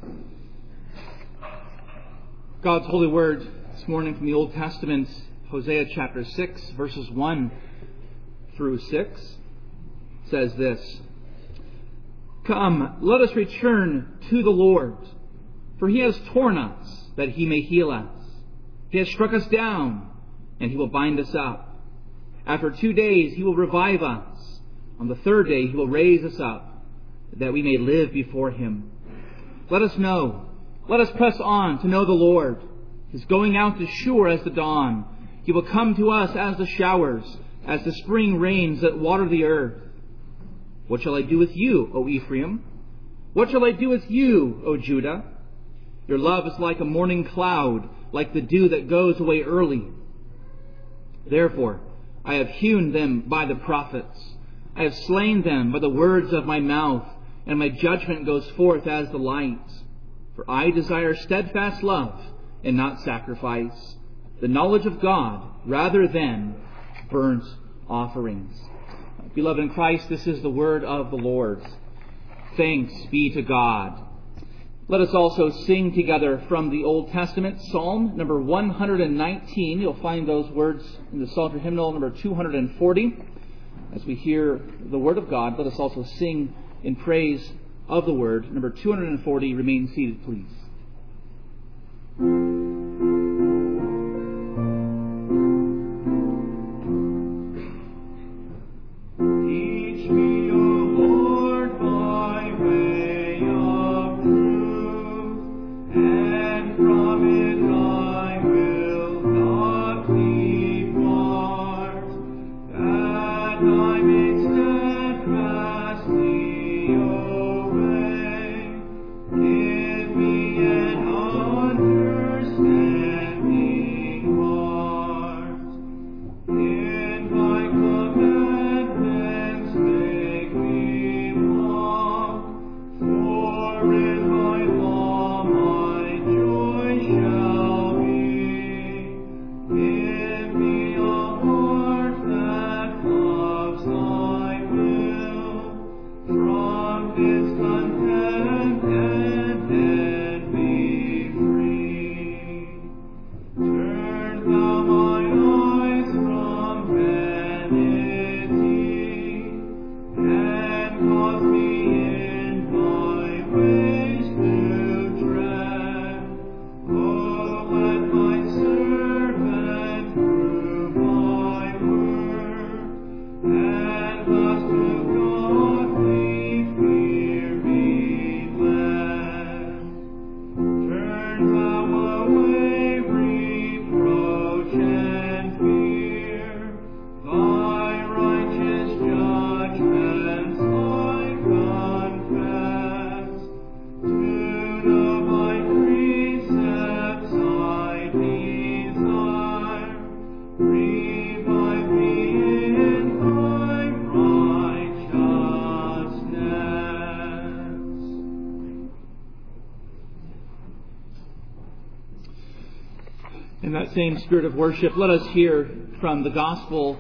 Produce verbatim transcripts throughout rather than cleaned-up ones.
God's holy word this morning from the Old Testament, Hosea chapter six, verses one through six, says this: Come, let us return to the Lord, for he has torn us, that he may heal us. He has struck us down, and he will bind us up. After two days he will revive us. On the third day he will raise us up, that we may live before him. Let us know. Let us press on to know the Lord. His going out is sure as the dawn. He will come to us as the showers, as the spring rains that water the earth. What shall I do with you, O Ephraim? What shall I do with you, O Judah? Your love is like a morning cloud, like the dew that goes away early. Therefore, I have hewn them by the prophets. I have slain them by the words of my mouth, and my judgment goes forth as the light. For I desire steadfast love and not sacrifice, the knowledge of God rather than burnt offerings. Beloved in Christ, this is the word of the Lord. Thanks be to God. Let us also sing together from the Old Testament, Psalm number one hundred nineteen. You'll find those words in the Psalter hymnal number two hundred forty. As we hear the word of God, let us also sing in praise of the word. Number two hundred forty. Remain seated, please. In that same spirit of worship, let us hear from the Gospel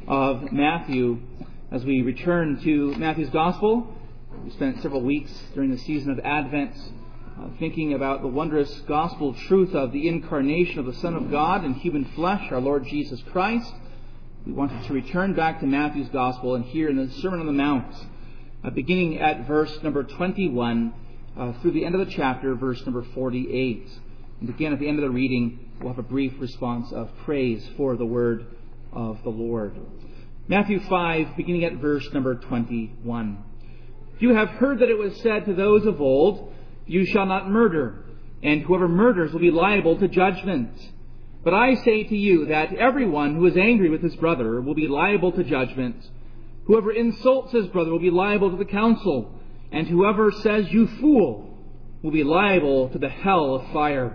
of Matthew. As we return to Matthew's Gospel, we spent several weeks during the season of Advent uh, thinking about the wondrous gospel truth of the incarnation of the Son of God in human flesh, our Lord Jesus Christ. We wanted to return back to Matthew's Gospel and hear in the Sermon on the Mount, uh, beginning at verse number twenty-one uh, through the end of the chapter, verse number forty-eight. And again, at the end of the reading, we'll have a brief response of praise for the word of the Lord. Matthew five, beginning at verse number twenty-one. You have heard that it was said to those of old, you shall not murder, and whoever murders will be liable to judgment. But I say to you that everyone who is angry with his brother will be liable to judgment. Whoever insults his brother will be liable to the council, and whoever says, you fool, will be liable to the hell of fire.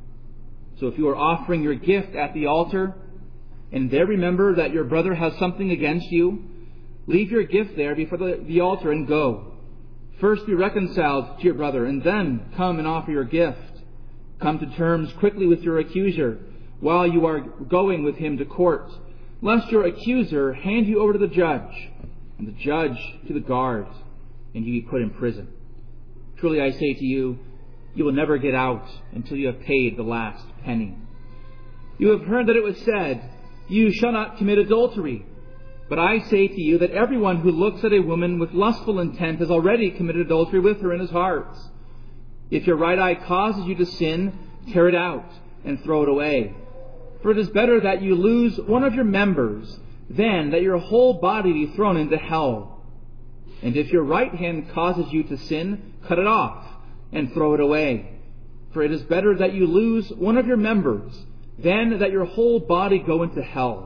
So if you are offering your gift at the altar, and there remember that your brother has something against you, leave your gift there before the, the altar and go. First be reconciled to your brother, and then come and offer your gift. Come to terms quickly with your accuser while you are going with him to court, lest your accuser hand you over to the judge, and the judge to the guard, and you be put in prison. Truly I say to you, you will never get out until you have paid the last penny. You have heard that it was said, 'You shall not commit adultery.' But I say to you that everyone who looks at a woman with lustful intent has already committed adultery with her in his heart. If your right eye causes you to sin, tear it out and throw it away. For it is better that you lose one of your members than that your whole body be thrown into hell. And if your right hand causes you to sin, cut it off and throw it away. For it is better that you lose one of your members than that your whole body go into hell.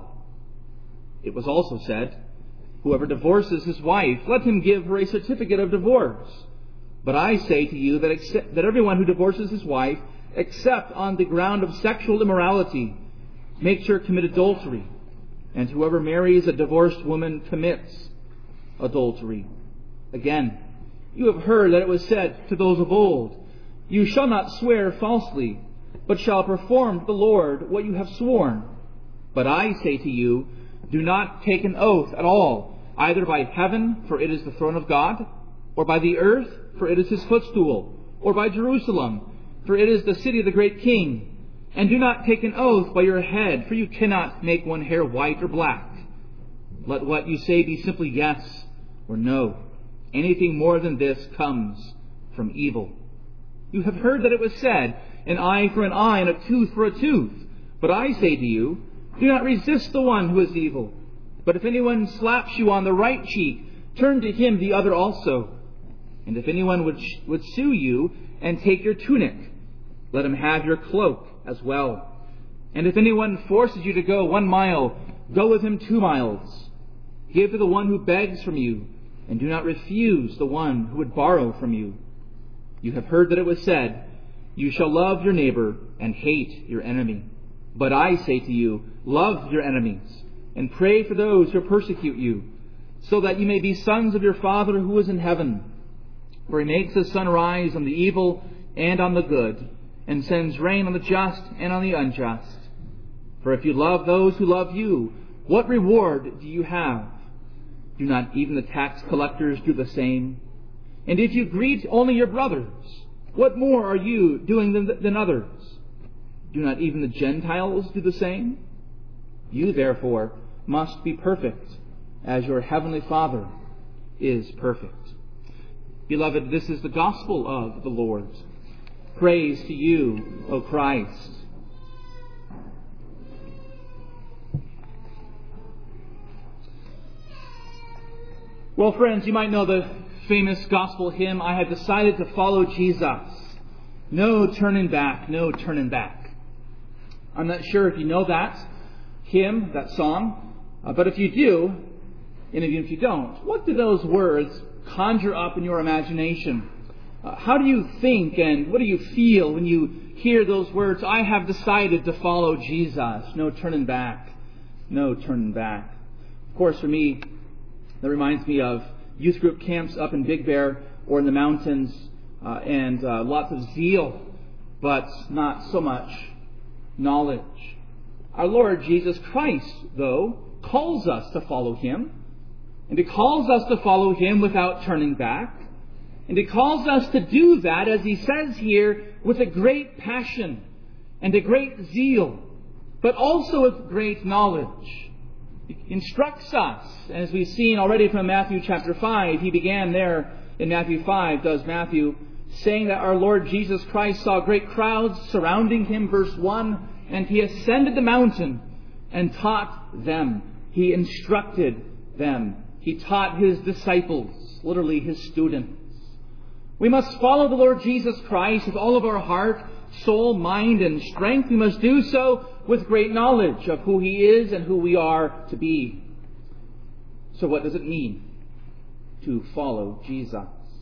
It was also said, 'Whoever divorces his wife, let him give her a certificate of divorce.' But I say to you that, except, that everyone who divorces his wife, except on the ground of sexual immorality, makes her commit adultery. And whoever marries a divorced woman commits adultery. Again, you have heard that it was said to those of old, 'You shall not swear falsely, but shall perform to the Lord what you have sworn.' But I say to you, do not take an oath at all, either by heaven, for it is the throne of God, or by the earth, for it is his footstool, or by Jerusalem, for it is the city of the great King. And do not take an oath by your head, for you cannot make one hair white or black. Let what you say be simply yes or no. Anything more than this comes from evil. You have heard that it was said, 'An eye for an eye and a tooth for a tooth.' But I say to you, do not resist the one who is evil. But if anyone slaps you on the right cheek, turn to him the other also. And if anyone would, would sue you and take your tunic, let him have your cloak as well. And if anyone forces you to go one mile, go with him two miles. Give to the one who begs from you, and do not refuse the one who would borrow from you. You have heard that it was said, 'You shall love your neighbor and hate your enemy.' But I say to you, love your enemies, and pray for those who persecute you, so that you may be sons of your Father who is in heaven. For he makes the sun rise on the evil and on the good, and sends rain on the just and on the unjust. For if you love those who love you, what reward do you have? Do not even the tax collectors do the same? And if you greet only your brothers, what more are you doing than, than others? Do not even the Gentiles do the same? You, therefore, must be perfect, as your heavenly Father is perfect." Beloved, this is the gospel of the Lord. Praise to you, O Christ. Well, friends, you might know the famous gospel hymn, "I have decided to follow Jesus. No turning back, no turning back." I'm not sure if you know that hymn, that song, uh, but if you do, and even if you don't, what do those words conjure up in your imagination? Uh, how do you think and what do you feel when you hear those words, "I have decided to follow Jesus. No turning back, no turning back"? Of course, for me, that reminds me of youth group camps up in Big Bear or in the mountains, uh, and uh, lots of zeal, but not so much knowledge. Our Lord Jesus Christ, though, calls us to follow Him. And He calls us to follow Him without turning back. And He calls us to do that, as He says here, with a great passion and a great zeal, but also with great knowledge. He instructs us, as we've seen already from Matthew chapter five. He began there in Matthew five, does Matthew, saying that our Lord Jesus Christ saw great crowds surrounding Him, verse one, and He ascended the mountain and taught them. He instructed them. He taught His disciples, literally His students. We must follow the Lord Jesus Christ with all of our heart, soul, mind, and strength. We must do so with great knowledge of who He is and who we are to be. So what does it mean to follow Jesus?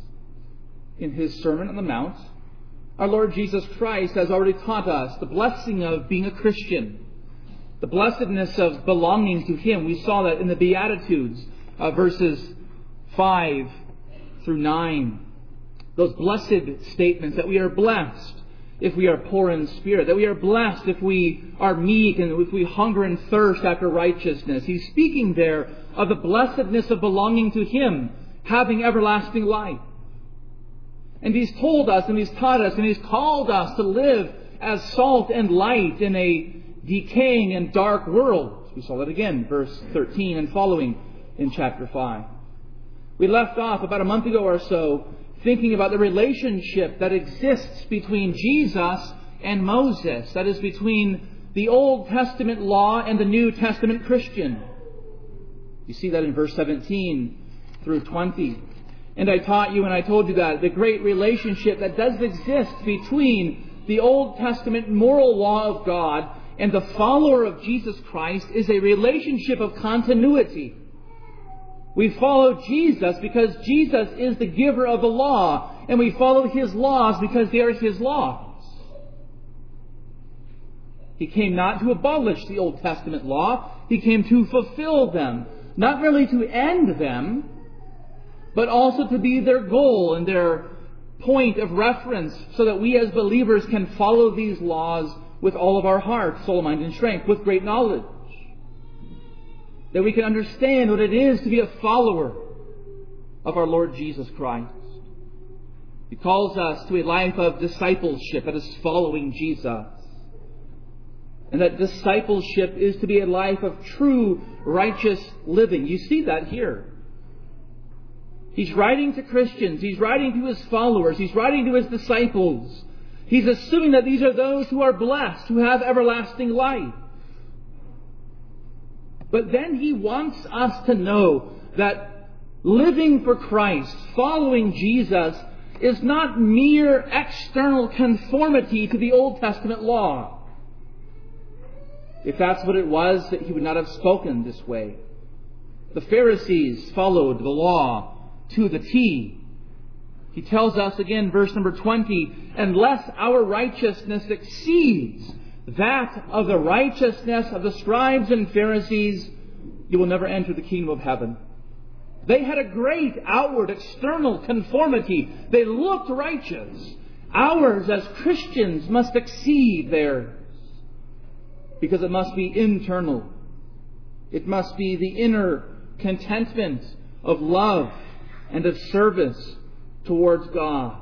In His Sermon on the Mount, our Lord Jesus Christ has already taught us the blessing of being a Christian, the blessedness of belonging to Him. We saw that in the Beatitudes, uh, verses five through nine. Those blessed statements that we are blessed if we are poor in spirit, that we are blessed if we are meek and if we hunger and thirst after righteousness. He's speaking there of the blessedness of belonging to Him, having everlasting life. And He's told us, and He's taught us, and He's called us to live as salt and light in a decaying and dark world. We saw that again, verse thirteen and following in chapter five. We left off about a month ago or so thinking about the relationship that exists between Jesus and Moses. That is, between the Old Testament law and the New Testament Christian. You see that in verse seventeen through twenty. And I taught you and I told you that the great relationship that does exist between the Old Testament moral law of God and the follower of Jesus Christ is a relationship of continuity. We follow Jesus because Jesus is the giver of the law, and we follow His laws because they are His laws. He came not to abolish the Old Testament law, He came to fulfill them, not merely to end them, but also to be their goal and their point of reference, so that we as believers can follow these laws with all of our heart, soul, mind, and strength, with great knowledge. That we can understand what it is to be a follower of our Lord Jesus Christ. He calls us to a life of discipleship, that is following Jesus. And that discipleship is to be a life of true righteous living. You see that here. He's writing to Christians. He's writing to His followers. He's writing to His disciples. He's assuming that these are those who are blessed, who have everlasting life. But then He wants us to know that living for Christ, following Jesus, is not mere external conformity to the Old Testament law. If that's what it was, that He would not have spoken this way. The Pharisees followed the law to the T. He tells us again, verse number twenty, unless our righteousness exceeds that of the righteousness of the scribes and Pharisees, you will never enter the kingdom of heaven. They had a great outward, external conformity. They looked righteous. Ours as Christians must exceed theirs, because it must be internal. It must be the inner contentment of love and of service towards God.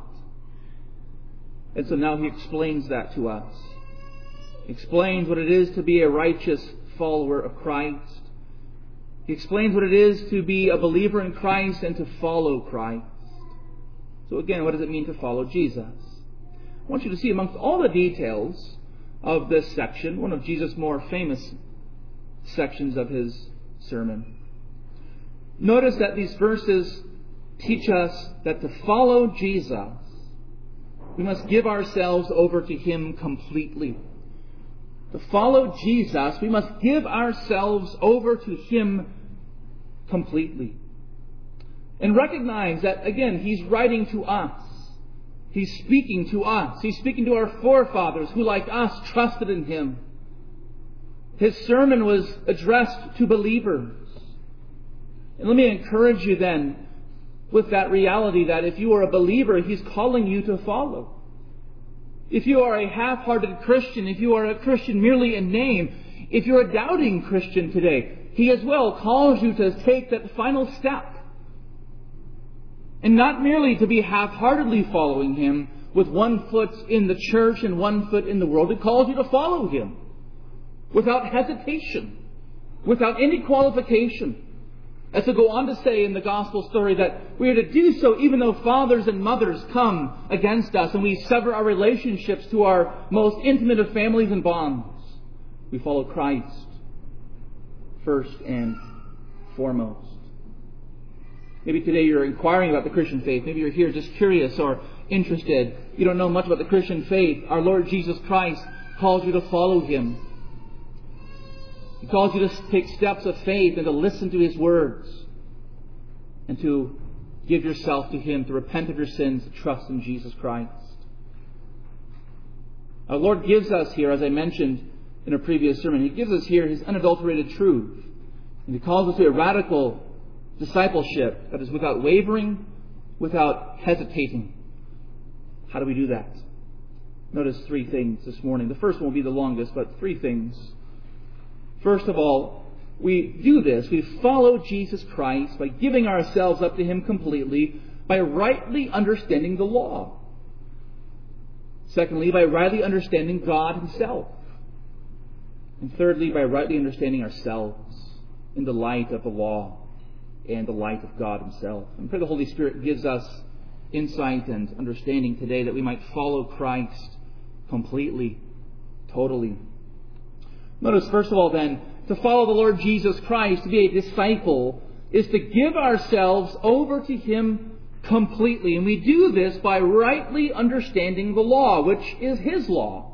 And so now He explains that to us. He explains what it is to be a righteous follower of Christ. He explains what it is to be a believer in Christ and to follow Christ. So again, what does it mean to follow Jesus? I want you to see amongst all the details of this section, one of Jesus' more famous sections of His sermon. Notice that these verses teach us that to follow Jesus, we must give ourselves over to Him completely. To follow Jesus, we must give ourselves over to Him completely. And recognize that, again, He's writing to us. He's speaking to us. He's speaking to our forefathers who, like us, trusted in Him. His sermon was addressed to believers. And let me encourage you then with that reality that if you are a believer, He's calling you to follow. If you are a half-hearted Christian, if you are a Christian merely in name, if you're a doubting Christian today, He as well calls you to take that final step. And not merely to be half-heartedly following Him with one foot in the church and one foot in the world. He calls you to follow Him without hesitation, without any qualification. As to go on to say in the gospel story that we are to do so even though fathers and mothers come against us and we sever our relationships to our most intimate of families and bonds. We follow Christ first and foremost. Maybe today you're inquiring about the Christian faith. Maybe you're here just curious or interested. You don't know much about the Christian faith. Our Lord Jesus Christ calls you to follow Him. He calls you to take steps of faith and to listen to His words and to give yourself to Him, to repent of your sins, to trust in Jesus Christ. Our Lord gives us here, as I mentioned in a previous sermon, He gives us here His unadulterated truth. And He calls us to a radical discipleship that is without wavering, without hesitating. How do we do that? Notice three things this morning. The first one will be the longest, but three things. First of all, we do this. We follow Jesus Christ by giving ourselves up to Him completely by rightly understanding the law. Secondly, by rightly understanding God Himself. And thirdly, by rightly understanding ourselves in the light of the law and the light of God Himself. And pray the Holy Spirit gives us insight and understanding today that we might follow Christ completely, totally. Notice, first of all, then, to follow the Lord Jesus Christ, to be a disciple, is to give ourselves over to Him completely. And we do this by rightly understanding the law, which is His law.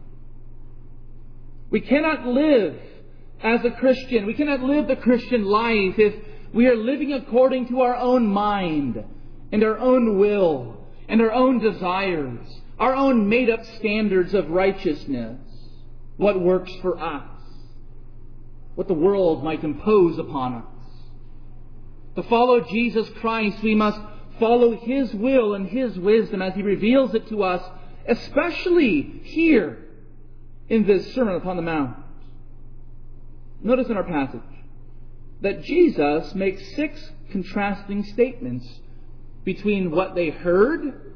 We cannot live as a Christian, we cannot live the Christian life if we are living according to our own mind and our own will and our own desires, our own made-up standards of righteousness, what works for us, what the world might impose upon us. To follow Jesus Christ, we must follow His will and His wisdom as He reveals it to us, especially here in this Sermon upon the Mount. Notice in our passage that Jesus makes six contrasting statements between what they heard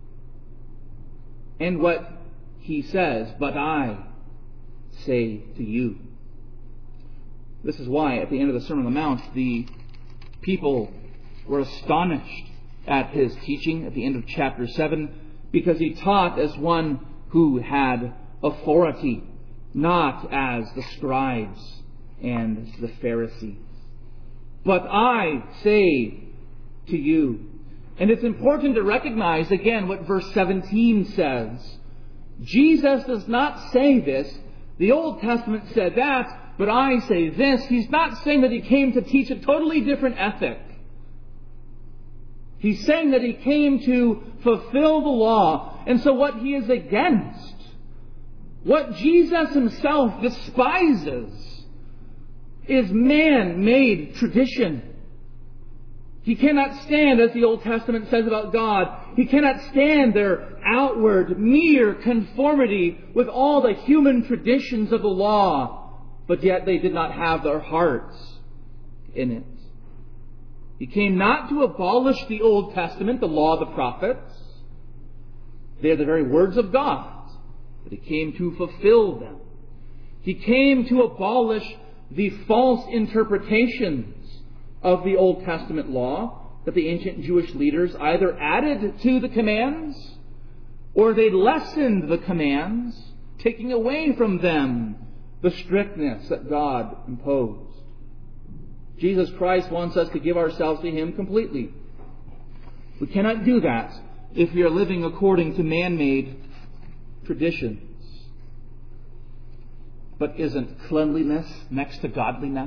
and what He says, "But I say to you." This is why at the end of the Sermon on the Mount, the people were astonished at His teaching at the end of chapter seven, because He taught as one who had authority, not as the scribes and the Pharisees. "But I say to you." And it's important to recognize again what verse seventeen says. Jesus does not say this. The Old Testament said that, but I say this. He's not saying that He came to teach a totally different ethic. He's saying that He came to fulfill the law. And so what He is against, what Jesus Himself despises, is man-made tradition. He cannot stand, as the Old Testament says about God, He cannot stand their outward, mere conformity with all the human traditions of the law, but yet they did not have their hearts in it. He came not to abolish the Old Testament, the law of the prophets. They are the very words of God, but He came to fulfill them. He came to abolish the false interpretations of the Old Testament law that the ancient Jewish leaders either added to the commands or they lessened the commands, taking away from them the strictness that God imposed. Jesus Christ wants us to give ourselves to Him completely. We cannot do that if we are living according to man-made traditions. But isn't cleanliness next to godliness?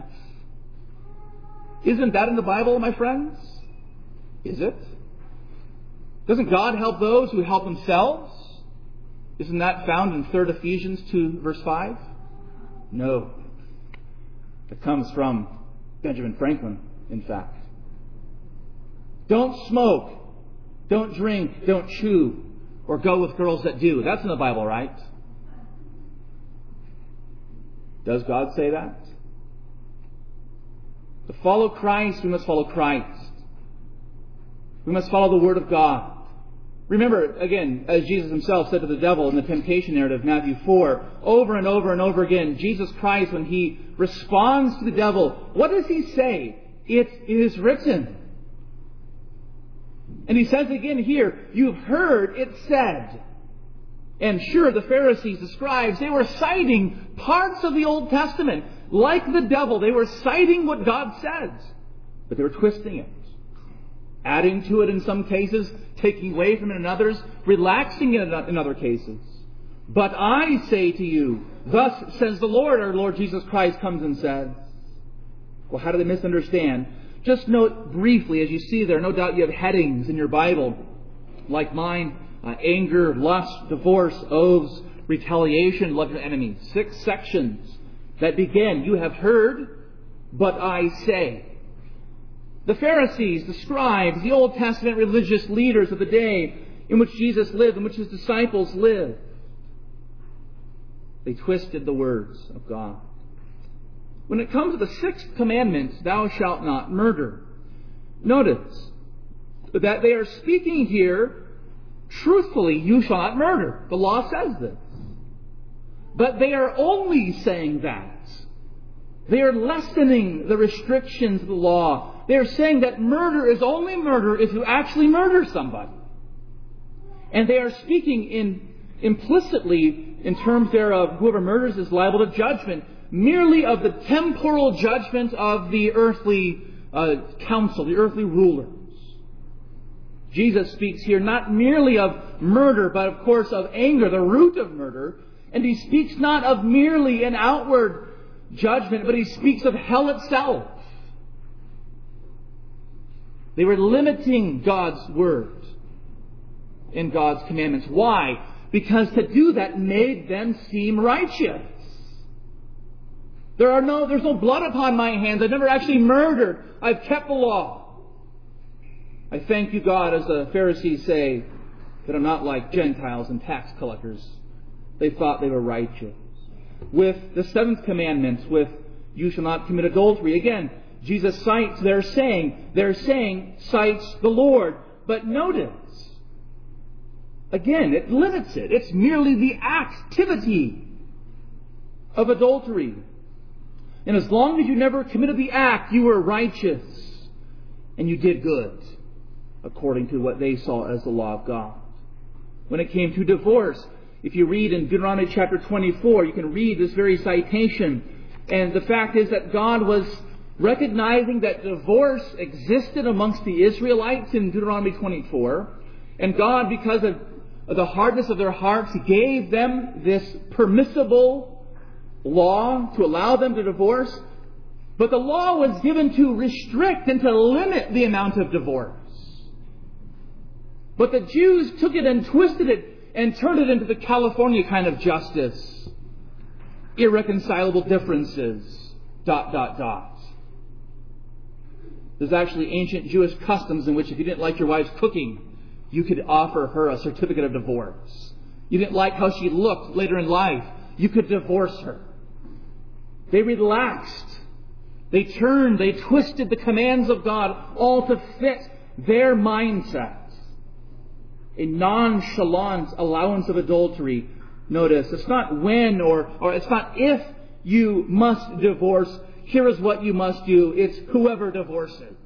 Isn't that in the Bible, my friends? Is it? Doesn't God help those who help themselves? Isn't that found in third Ephesians two, verse five? No. It comes from Benjamin Franklin, in fact. Don't smoke, don't drink, don't chew, or go with girls that do. That's in the Bible, right? Does God say that? To follow Christ, we must follow Christ. We must follow the Word of God. Remember, again, as Jesus Himself said to the devil in the temptation narrative, Matthew four, over and over and over again, Jesus Christ, when He responds to the devil, what does He say? It is written. And He says again here, you've heard it said. And sure, the Pharisees, the scribes, they were citing parts of the Old Testament. Like the devil, they were citing what God says. But they were twisting it. Adding to it in some cases, taking away from it in others, relaxing it in other cases. But I say to you, thus says the Lord, our Lord Jesus Christ comes and says. Well, how do they misunderstand? Just note briefly, as you see there, no doubt you have headings in your Bible, like mine, uh, anger, lust, divorce, oaths, retaliation, love your enemies. Six sections that begin, you have heard, but I say. The Pharisees, the scribes, the Old Testament religious leaders of the day in which Jesus lived, in which His disciples lived, they twisted the words of God. When it comes to the sixth commandment, thou shalt not murder, notice but that they are speaking here truthfully, you shall not murder. The law says this. But they are only saying that. They are lessening the restrictions of the law. They are saying that murder is only murder if you actually murder somebody. And they are speaking in implicitly in terms thereof, whoever murders is liable to judgment, merely of the temporal judgment of the earthly uh, council, the earthly rulers. Jesus speaks here not merely of murder, but of course of anger, the root of murder. And He speaks not of merely an outward judgment, but He speaks of hell itself. They were limiting God's word in God's commandments. Why? Because to do that made them seem righteous. There are no, there's no blood upon my hands. I've never actually murdered. I've kept the law. I thank you, God, as the Pharisees say, that I'm not like Gentiles and tax collectors. They thought they were righteous. With the seventh commandment, with you shall not commit adultery, again, Jesus cites their saying. Their saying cites the Lord. But notice, again, it limits it. It's merely the activity of adultery. And as long as you never committed the act, you were righteous and you did good, according to what they saw as the law of God. When it came to divorce, if you read in Deuteronomy chapter twenty-four, you can read this very citation. And the fact is that God was recognizing that divorce existed amongst the Israelites in Deuteronomy twenty-four. And God, because of, of the hardness of their hearts, gave them this permissible law to allow them to divorce. But the law was given to restrict and to limit the amount of divorce. But the Jews took it and twisted it and turned it into the California kind of justice. Irreconcilable differences. Dot, dot, dot. There's actually ancient Jewish customs in which if you didn't like your wife's cooking, you could offer her a certificate of divorce. You didn't like how she looked later in life, you could divorce her. They relaxed. They turned, they twisted the commands of God all to fit their mindset. A nonchalant allowance of adultery. Notice, it's not when or, or it's not if you must divorce. Here is what you must do. It's whoever divorces.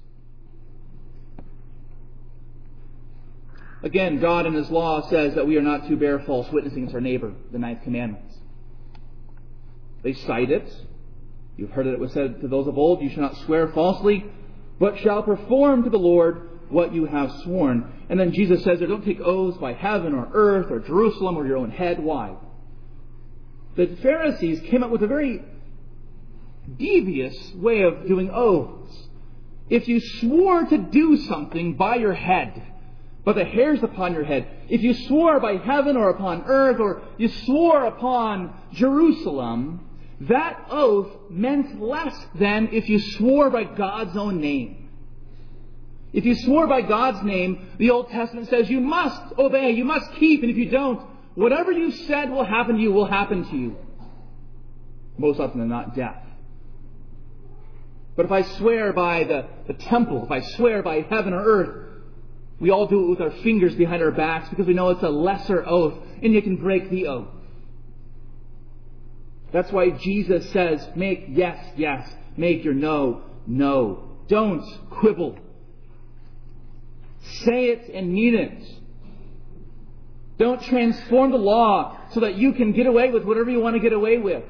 Again, God in His law says that we are not to bear false witness against our neighbor, the ninth commandment. They cite it. You've heard that it was said to those of old, you shall not swear falsely, but shall perform to the Lord what you have sworn. And then Jesus says, don't take oaths by heaven or earth or Jerusalem or your own head. Why? The Pharisees came up with a very devious way of doing oaths. If you swore to do something by your head, by the hairs upon your head, if you swore by heaven or upon earth, or you swore upon Jerusalem, that oath meant less than if you swore by God's own name. If you swore by God's name, the Old Testament says you must obey, you must keep, and if you don't, whatever you said will happen to you will happen to you. Most often than not, death. But if I swear by the, the temple, if I swear by heaven or earth, we all do it with our fingers behind our backs because we know it's a lesser oath and you can break the oath. That's why Jesus says, make yes, yes. Make your no, no. Don't quibble. Say it and mean it. Don't transform the law so that you can get away with whatever you want to get away with.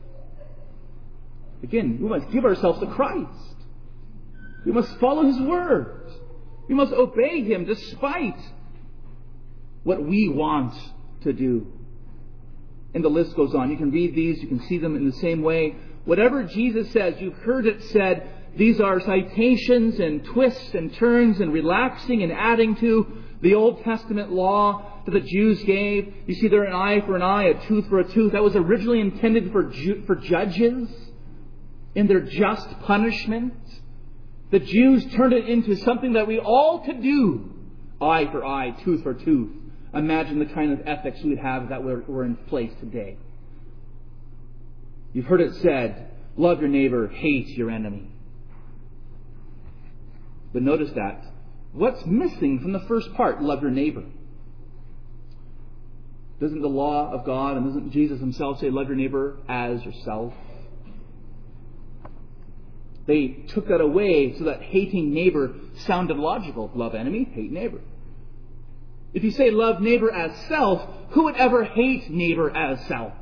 Again, we must give ourselves to Christ. We must follow His word. We must obey Him despite what we want to do. And the list goes on. You can read these. You can see them in the same way. Whatever Jesus says, you've heard it said. These are citations and twists and turns and relaxing and adding to the Old Testament law that the Jews gave. You see there, an eye for an eye, a tooth for a tooth. That was originally intended for Ju- for judges in their just punishment. The Jews turned it into something that we all could do. Eye for eye, tooth for tooth. Imagine the kind of ethics we would have that were, were in place today. You've heard it said, love your neighbor, hate your enemy. But notice that what's missing from the first part, love your neighbor? Doesn't the law of God and doesn't Jesus himself say, love your neighbor as yourself? They took that away so that hating neighbor sounded logical. Love enemy, hate neighbor. If you say love neighbor as self, who would ever hate neighbor as self?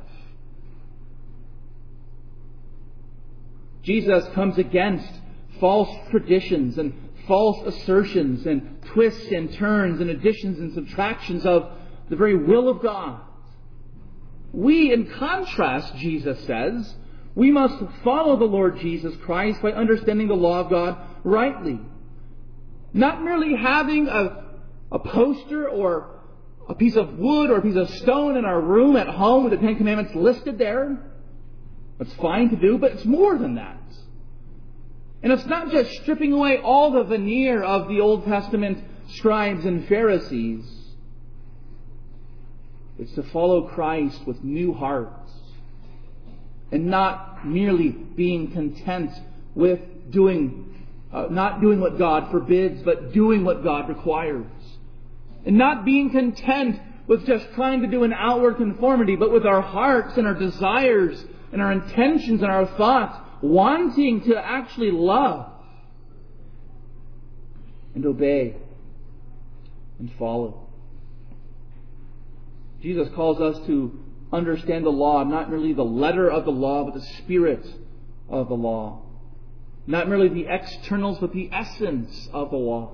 Jesus comes against false traditions and false assertions and twists and turns and additions and subtractions of the very will of God. We, in contrast, Jesus says, we must follow the Lord Jesus Christ by understanding the law of God rightly. Not merely having a, a poster or a piece of wood or a piece of stone in our room at home with the Ten Commandments listed there. That's fine to do, but it's more than that. And it's not just stripping away all the veneer of the Old Testament scribes and Pharisees. It's to follow Christ with new hearts and not merely being content with doing, uh, not doing what God forbids, but doing what God requires. And not being content with just trying to do an outward conformity, but with our hearts and our desires and our intentions and our thoughts wanting to actually love and obey and follow. Jesus calls us to understand the law, not merely the letter of the law, but the spirit of the law. Not merely the externals, but the essence of the law.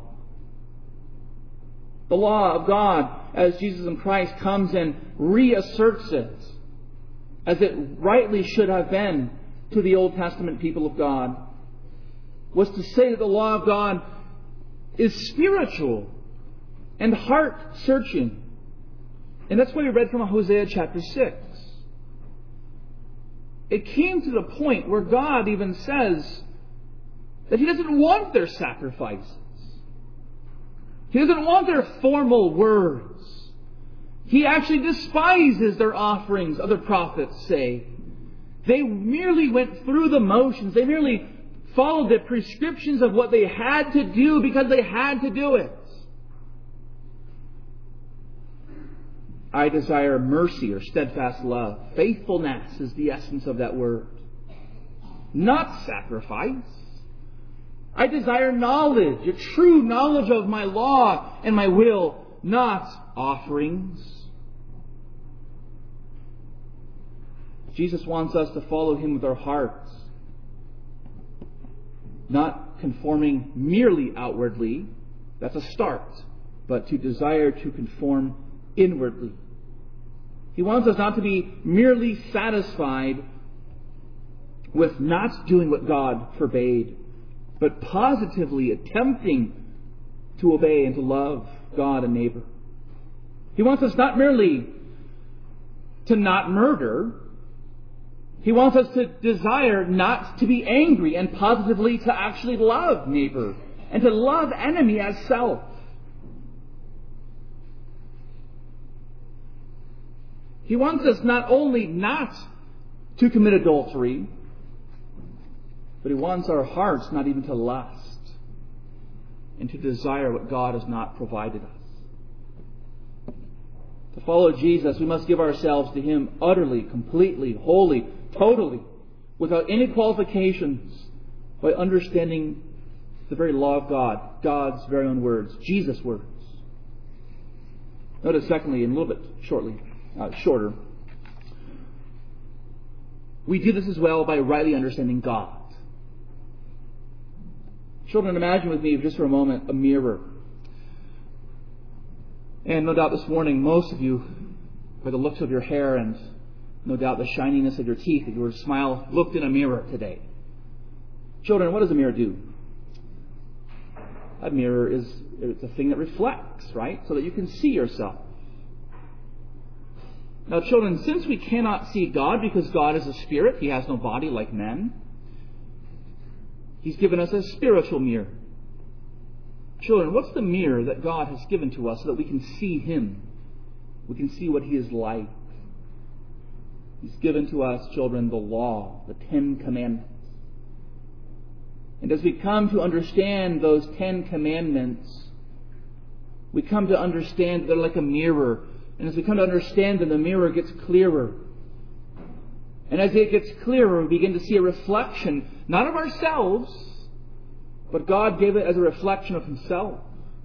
The law of God, as Jesus in Christ comes and reasserts it, as it rightly should have been to the Old Testament people of God, was to say that the law of God is spiritual and heart-searching. And that's what we read from Hosea chapter six. It came to the point where God even says that He doesn't want their sacrifices. He doesn't want their formal words. He actually despises their offerings, other prophets say. They merely went through the motions. They merely followed the prescriptions of what they had to do because they had to do it. I desire mercy or steadfast love. Faithfulness is the essence of that word. Not sacrifice. I desire knowledge, a true knowledge of my law and my will, not offerings. Jesus wants us to follow Him with our hearts, not conforming merely outwardly. That's a start. But to desire to conform inwardly. He wants us not to be merely satisfied with not doing what God forbade, but positively attempting to obey and to love God and neighbor. He wants us not merely to not murder. He wants us to desire not to be angry and positively to actually love neighbor and to love enemy as self. He wants us not only not to commit adultery, but He wants our hearts not even to lust and to desire what God has not provided us. To follow Jesus, we must give ourselves to Him utterly, completely, wholly, totally, without any qualifications, by understanding the very law of God, God's very own words, Jesus' words. Notice, secondly, and a little bit shortly, uh, shorter, we do this as well by rightly understanding God. Children, imagine with me just for a moment a mirror. And no doubt this morning, most of you, by the looks of your hair and no doubt the shininess of your teeth, if you were to smile, looked in a mirror today. Children, what does a mirror do? A mirror is it's a thing that reflects, right? So that you can see yourself. Now, children, since we cannot see God because God is a spirit, He has no body like men, He's given us a spiritual mirror. Children, what's the mirror that God has given to us so that we can see Him? We can see what He is like. He's given to us, children, the law, the Ten Commandments. And as we come to understand those Ten Commandments, we come to understand they're like a mirror. And as we come to understand them, the mirror gets clearer. And as it gets clearer, we begin to see a reflection, not of ourselves, but God gave it as a reflection of Himself.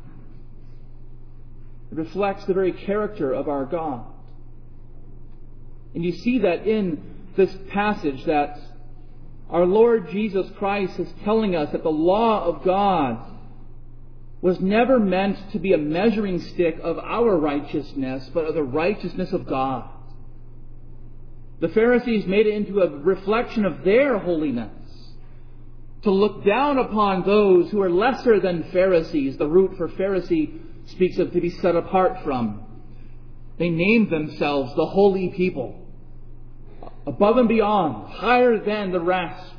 It reflects the very character of our God. And you see that in this passage that our Lord Jesus Christ is telling us that the law of God was never meant to be a measuring stick of our righteousness, but of the righteousness of God. The Pharisees made it into a reflection of their holiness, to look down upon those who are lesser than Pharisees. The root for Pharisee speaks of to be set apart from. They named themselves the holy people, above and beyond, higher than the rest.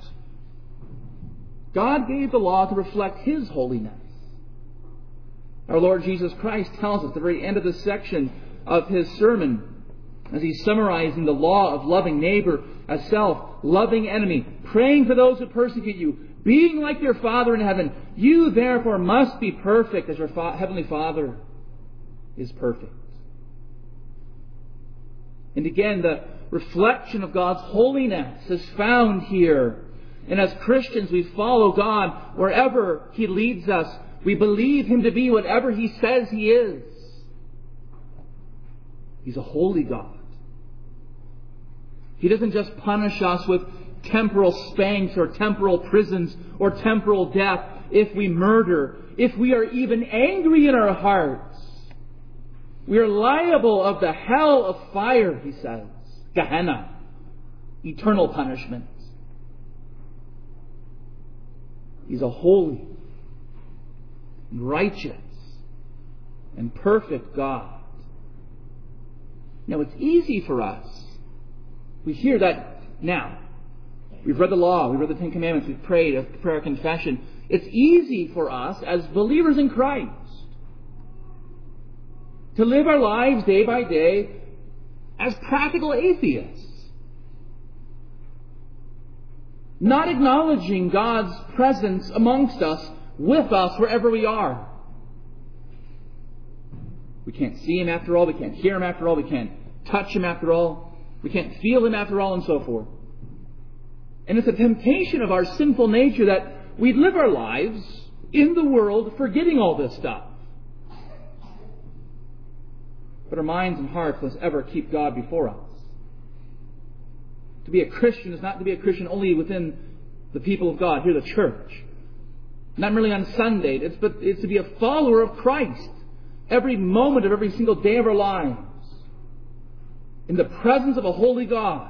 God gave the law to reflect His holiness. Our Lord Jesus Christ tells us at the very end of this section of His sermon, as He's summarizing the law of loving neighbor as self, loving enemy, praying for those who persecute you, being like your Father in heaven, you therefore must be perfect as your fa- Heavenly Father is perfect. And again, the reflection of God's holiness is found here. And as Christians, we follow God wherever He leads us. We believe Him to be whatever He says He is. He's a holy God. He doesn't just punish us with temporal spanks or temporal prisons or temporal death if we murder, if we are even angry in our hearts. We are liable of the hell of fire, He says. Gehenna. Eternal punishment. He's a holy, righteous, and perfect God. Now, it's easy for us. We hear that now. We've read the law, we've read the Ten Commandments, we've prayed a prayer of confession. It's easy for us as believers in Christ to live our lives day by day as practical atheists, not acknowledging God's presence amongst us, with us, wherever we are. We can't see Him after all, we can't hear Him after all, we can't touch Him after all, we can't feel Him after all, and so forth. And it's a temptation of our sinful nature that we live our lives in the world forgetting all this stuff. But our minds and hearts must ever keep God before us. To be a Christian is not to be a Christian only within the people of God, here the church. Not merely on Sunday, it's, but it's to be a follower of Christ every moment of every single day of our lives, in the presence of a holy God.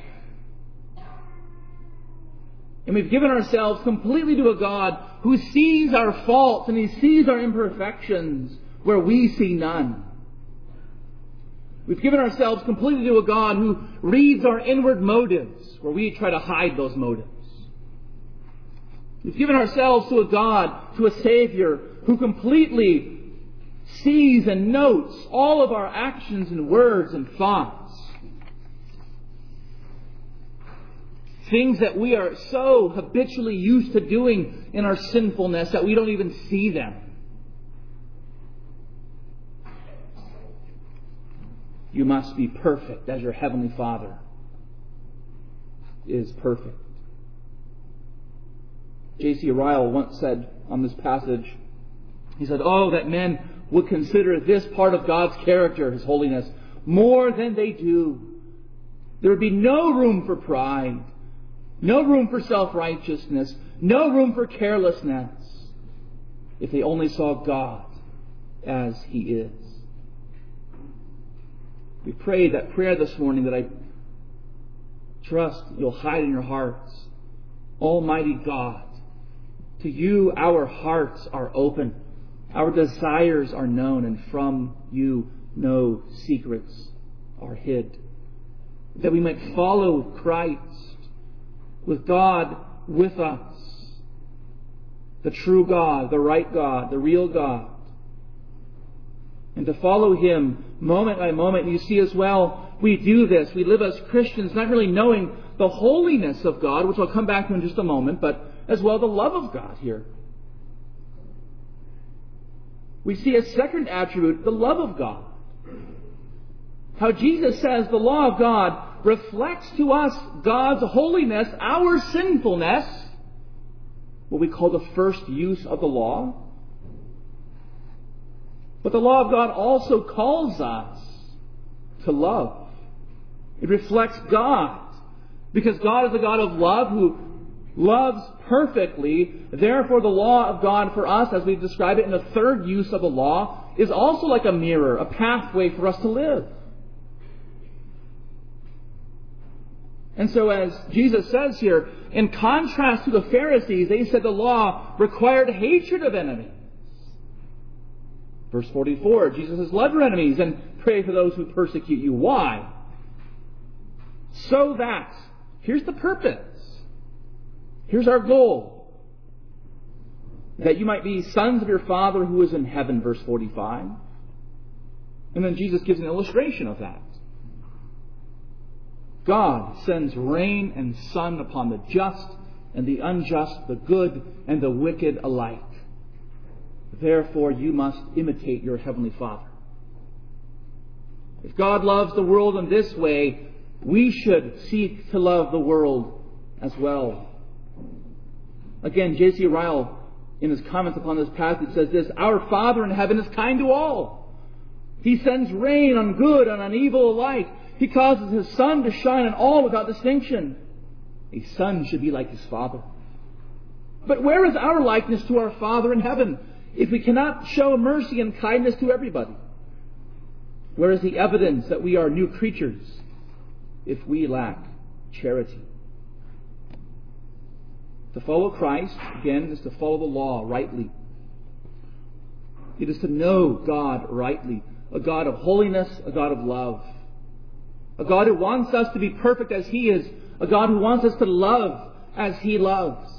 And we've given ourselves completely to a God who sees our faults and He sees our imperfections where we see none. We've given ourselves completely to a God who reads our inward motives where we try to hide those motives. We've given ourselves to a God, to a Savior, who completely sees and notes all of our actions and words and thoughts. Things that we are so habitually used to doing in our sinfulness that we don't even see them. You must be perfect as your Heavenly Father is perfect. J C Ryle once said on this passage, he said, "Oh, that men would consider this part of God's character, His holiness, more than they do. There would be no room for pride, no room for self-righteousness, no room for carelessness, if they only saw God as He is." We prayed that prayer this morning that I trust you'll hide in your hearts. Almighty God, to You our hearts are open, our desires are known, and from You no secrets are hid. That we might follow Christ, with God with us, the true God, the right God, the real God, and to follow Him moment by moment. And you see as well, we do this. We live as Christians not really knowing the holiness of God, which I'll come back to in just a moment, but as well the love of God here. we see a second attribute, the love of God. How Jesus says the law of God reflects to us God's holiness, our sinfulness, what we call the first use of the law. But the law of God also calls us to love. It reflects God, because God is a God of love who loves perfectly. Therefore, the law of God for us, as we describe it in the third use of the law, is also like a mirror, a pathway for us to live. And so as Jesus says here, in contrast to the Pharisees, they said the law required hatred of enemies. Verse forty-four, Jesus says, love your enemies and pray for those who persecute you. Why? So that, here's the purpose. Here's our goal. That you might be sons of your Father who is in heaven, verse forty-five. And then Jesus gives an illustration of that. God sends rain and sun upon the just and the unjust, the good and the wicked alike. Therefore, you must imitate your Heavenly Father. If God loves the world in this way, we should seek to love the world as well. Again, J C Ryle, in his comments upon this passage, says this: our Father in heaven is kind to all. He sends rain on good and on evil alike. He causes His sun to shine on all without distinction. A son should be like his father. But where is our likeness to our Father in heaven if we cannot show mercy and kindness to everybody? Where is the evidence that we are new creatures if we lack charity? To follow Christ, again, is to follow the law rightly. It is to know God rightly. A God of holiness, a God of love. A God who wants us to be perfect as He is. A God who wants us to love as He loves.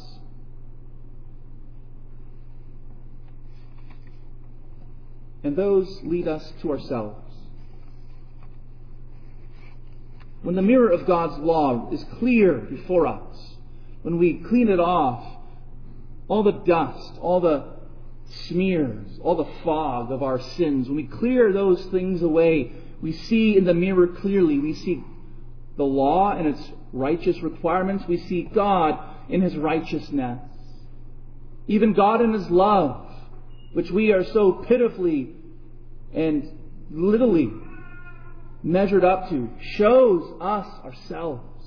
And those lead us to ourselves. When the mirror of God's law is clear before us, when we clean it off, all the dust, all the smears, all the fog of our sins, when we clear those things away, we see in the mirror clearly. We see the law and its righteous requirements. We see God in His righteousness. Even God in His love, which we are so pitifully and littly measured up to, shows us ourselves.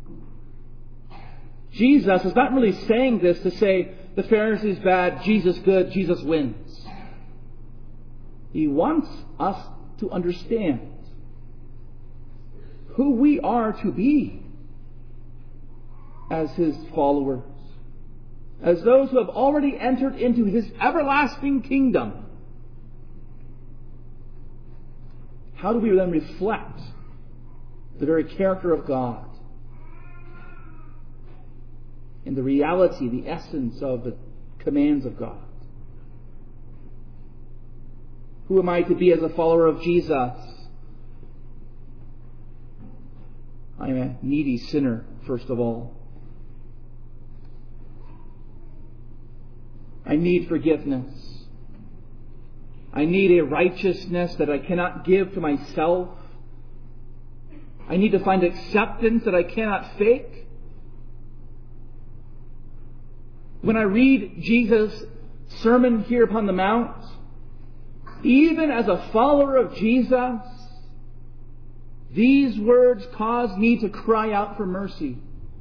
Jesus is not really saying this to say the Pharisees bad, Jesus good, Jesus wins. He wants us to understand who we are to be as His followers, as those who have already entered into His everlasting kingdom. How do we then reflect the very character of God in the reality, the essence of the commands of God? Who am I to be as a follower of Jesus? I am a needy sinner, first of all. I need forgiveness. I need a righteousness that I cannot give to myself. I need to find acceptance that I cannot fake. When I read Jesus' sermon here upon the Mount, even as a follower of Jesus, these words cause me to cry out for mercy.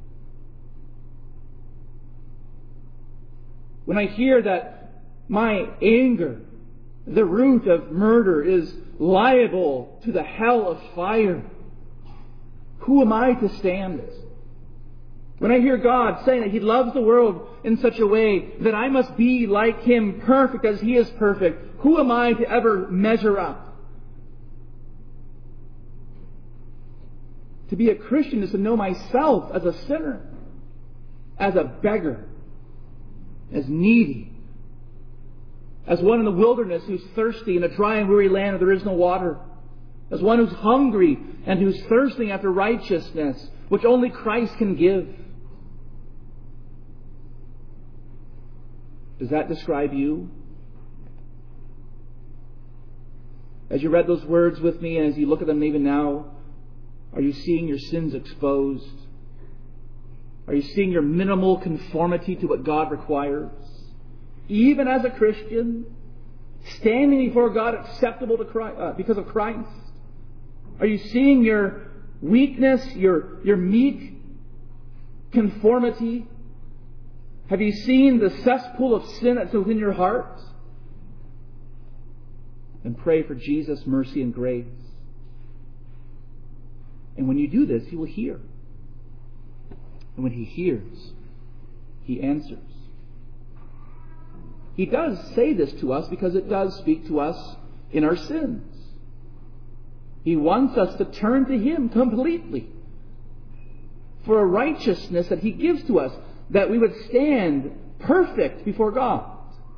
When I hear that my anger, the root of murder, is liable to the hell of fire, who am I to stand? When I hear God saying that He loves the world in such a way that I must be like Him, perfect as He is perfect, who am I to ever measure up? To be a Christian is to know myself as a sinner, as a beggar, as needy, as one in the wilderness who's thirsty in a dry and weary land where there is no water, as one who's hungry and who's thirsting after righteousness, which only Christ can give. Does that describe you? As you read those words with me, and as you look at them even now, are you seeing your sins exposed? Are you seeing your minimal conformity to what God requires? Even as a Christian, standing before God acceptable to Christ, uh, because of Christ? Are you seeing your weakness, your, your meek conformity? Have you seen the cesspool of sin that's within your heart? And pray for Jesus' mercy and grace. And when you do this, He will hear. And when He hears, He answers. He does say this to us because it does speak to us in our sins. He wants us to turn to Him completely for a righteousness that He gives to us, that we would stand perfect before God.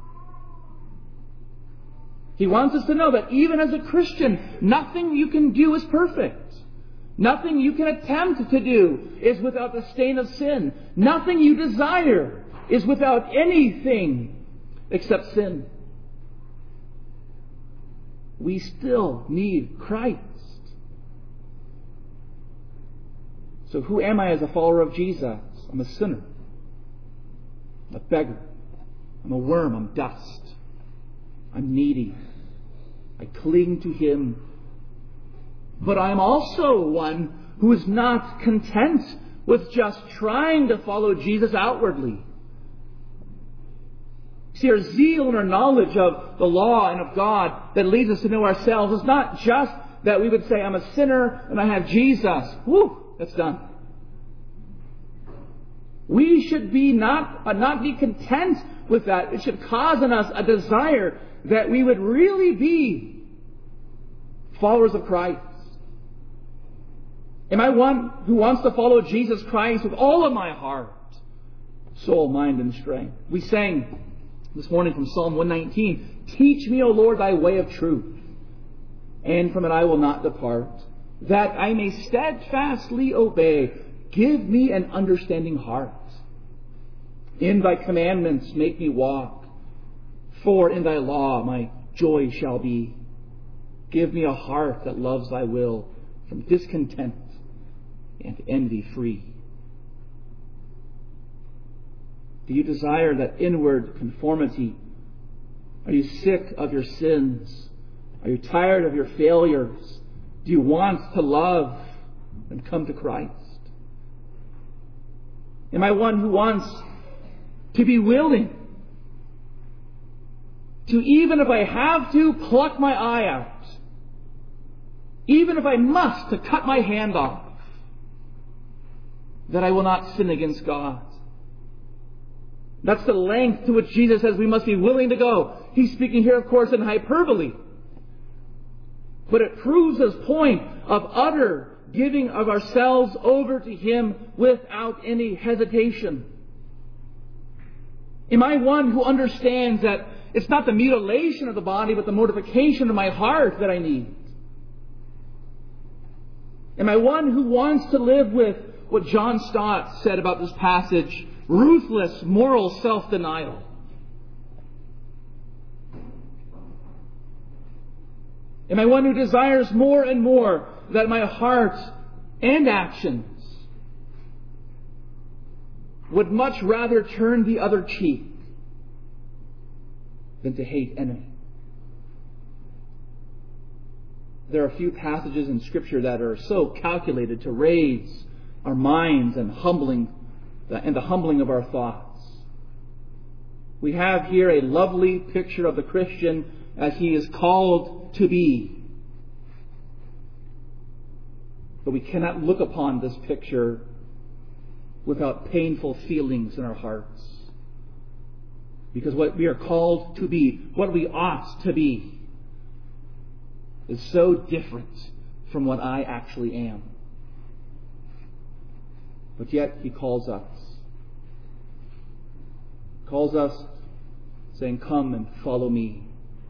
He wants us to know that even as a Christian, nothing you can do is perfect. Nothing you can attempt to do is without the stain of sin. Nothing you desire is without anything except sin. We still need Christ. So who am I as a follower of Jesus? I'm a sinner. I'm a beggar. I'm a worm. I'm dust. I'm needy. I cling to Him. But I'm also one who is not content with just trying to follow Jesus outwardly. See, our zeal and our knowledge of the law and of God that leads us to know ourselves is not just that we would say, I'm a sinner and I have Jesus. Whew, that's done. We should be not, uh, not be content with that. It should cause in us a desire that we would really be followers of Christ. Am I one who wants to follow Jesus Christ with all of my heart, soul, mind, and strength? We sang this morning from Psalm one nineteen, teach me, O Lord, thy way of truth, and from it I will not depart, that I may steadfastly obey. Give me an understanding heart. In thy commandments make me walk, for in thy law my joy shall be. Give me a heart that loves thy will, from discontent and envy free. Do you desire that inward conformity? Are you sick of your sins? Are you tired of your failures? Do you want to love and come to Christ? Am I one who wants to be willing to, even if I have to, pluck my eye out, even if I must, to cut my hand off, that I will not sin against God? That's the length to which Jesus says we must be willing to go. He's speaking here, of course, in hyperbole. But it proves His point of utter giving of ourselves over to Him without any hesitation. Am I one who understands that it's not the mutilation of the body, but the mortification of my heart that I need? Am I one who wants to live with what John Stott said about this passage, ruthless moral self-denial? Am I one who desires more and more that my heart and actions would much rather turn the other cheek than to hate enemy? There are a few passages in Scripture that are so calculated to raise our minds and humbling and the humbling of our thoughts. We have here a lovely picture of the Christian as he is called to be. But we cannot look upon this picture without painful feelings in our hearts. Because what we are called to be, what we ought to be, is so different from what I actually am. But yet He calls us. Calls us saying, come and follow me.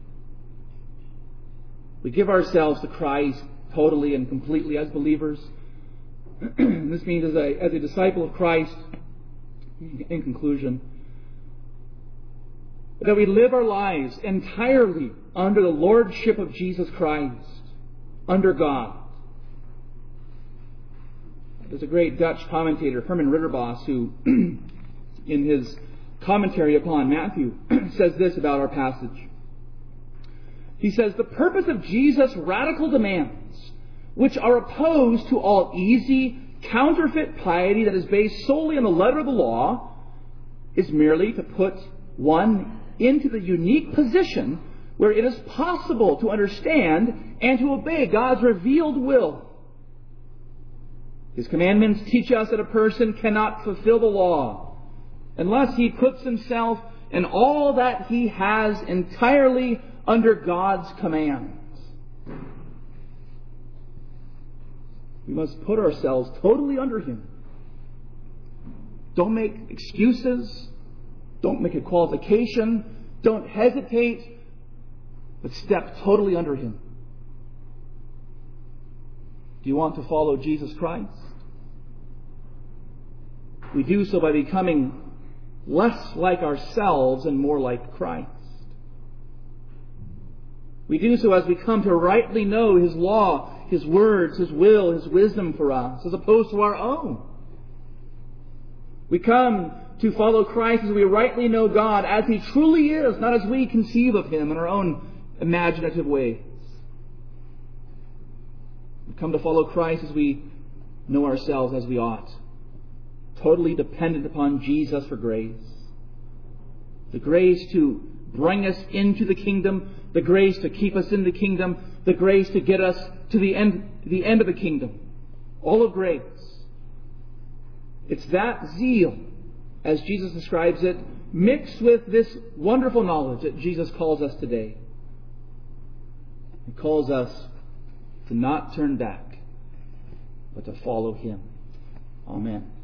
We give ourselves to Christ totally and completely as believers. This means as a, as a disciple of Christ, in conclusion, that we live our lives entirely under the lordship of Jesus Christ, under God. There's a great Dutch commentator, Herman Ridderbos, who, in his commentary upon Matthew, says this about our passage. He says, the purpose of Jesus' radical demands, which are opposed to all easy, counterfeit piety that is based solely on the letter of the law, is merely to put one into the unique position where it is possible to understand and to obey God's revealed will. His commandments teach us that a person cannot fulfill the law unless he puts himself and all that he has entirely under God's commands. We must put ourselves totally under Him. Don't make excuses. Don't make a qualification. Don't hesitate. But step totally under Him. Do you want to follow Jesus Christ? We do so by becoming less like ourselves and more like Christ. We do so as we come to rightly know His law, His words, His will, His wisdom for us, as opposed to our own. We come to follow Christ as we rightly know God as He truly is, not as we conceive of Him in our own imaginative ways. We come to follow Christ as we know ourselves as we ought, totally dependent upon Jesus for grace. The grace to bring us into the kingdom, the grace to keep us in the kingdom, the grace to get us to the end, the end of the kingdom. All of grace. It's that zeal, as Jesus describes it, mixed with this wonderful knowledge that Jesus calls us today. He calls us to not turn back, but to follow Him. Amen.